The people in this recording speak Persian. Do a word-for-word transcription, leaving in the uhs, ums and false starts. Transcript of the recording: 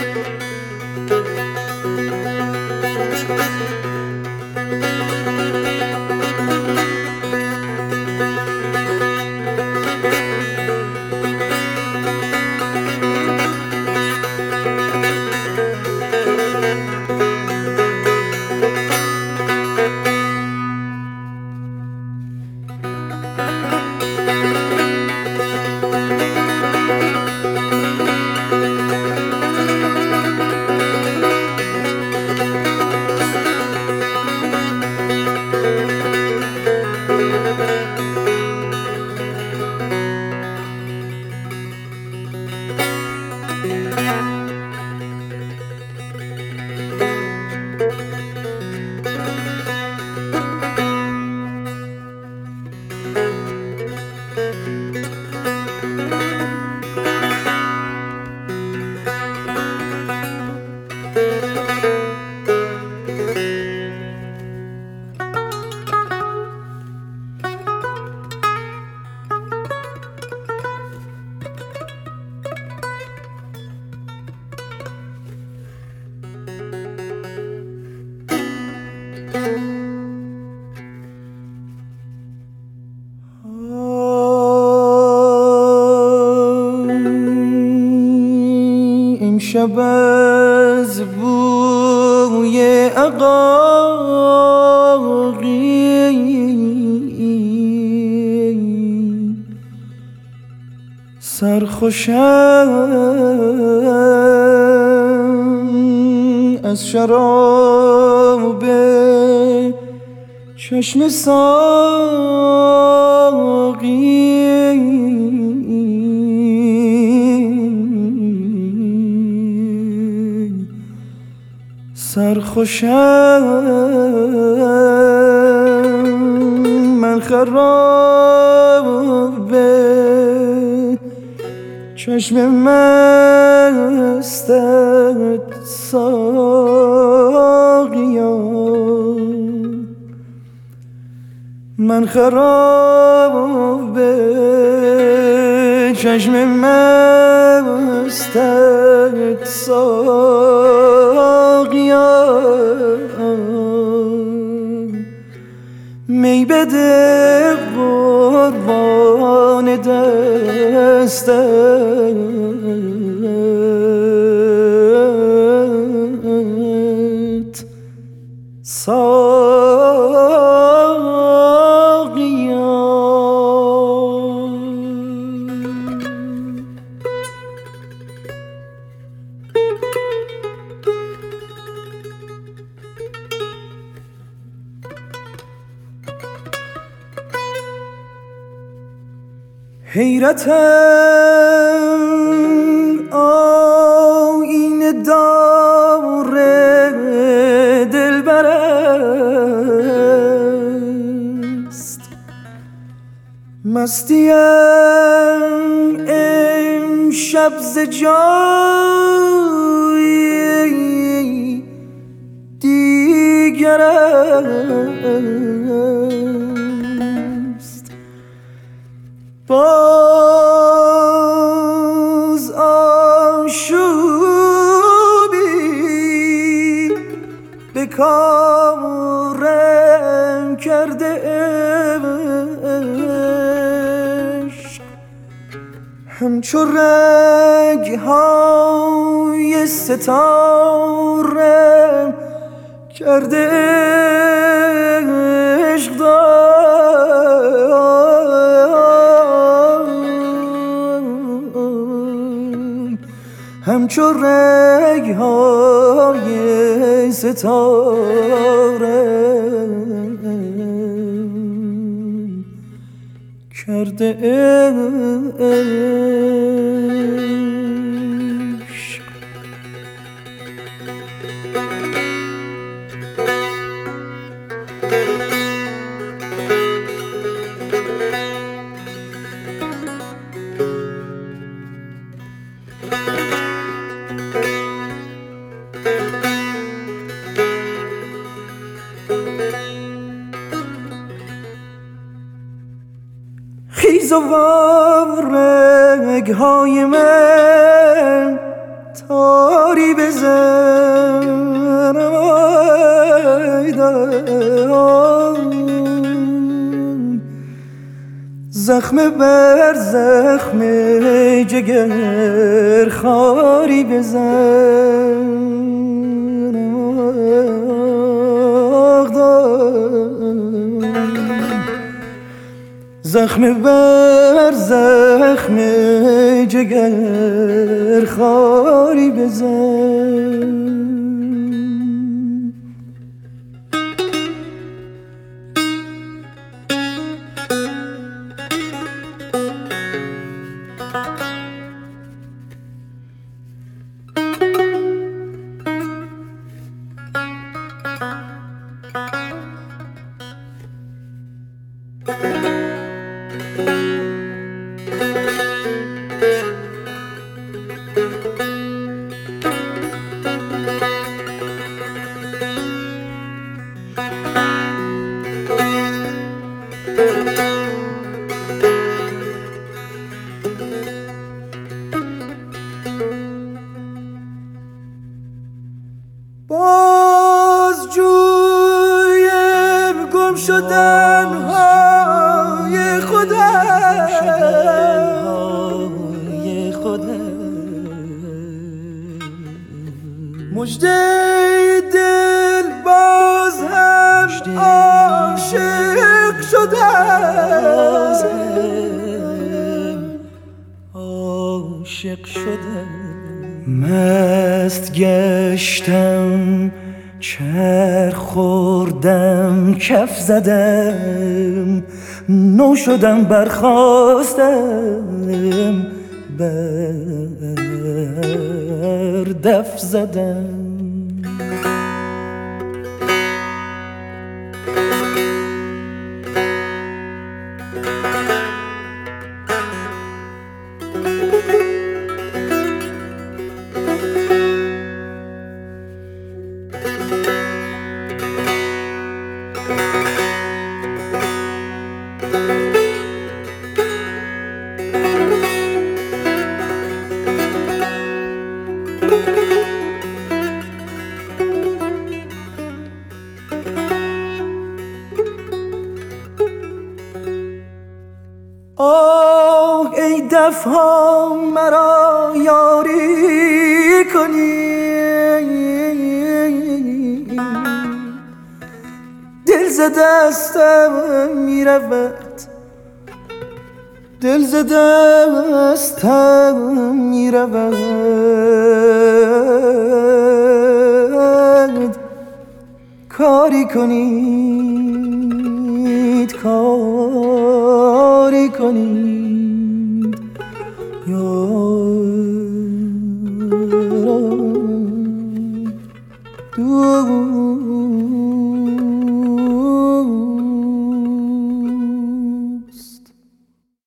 امشب از بوی عقاقی سرخوشم از شراب چشم ساقی سرخوشم من خراب چشم مستت ساقیا من خراب چشم مستت ساقیا می بده قربان دستت ساقیا حیرتم آینه داره دلبر است مستیم امشب ز جایی دیگر است باز آشوبی به کارم کرده عشق همچو رگ‌های ستاره کرده عشق همچو رگ‌های ستاره کرده عشق خیز و رگ‌های من تاری بزنم زخم بر زخم جگر خاری بزن زخم بر زخم جگر خاری بزن باز جویم گم شدن های خودم مژده دل باز هم عاشق شدم عاشق شدم مست گشتم چرخ خوردم کف زدم نو شدم برخاستم بر دف زدم آه ای دفها مرا یاری کنی دل ز دستم میرود دل ز دستم میرود کاری کنید کاری کنید یا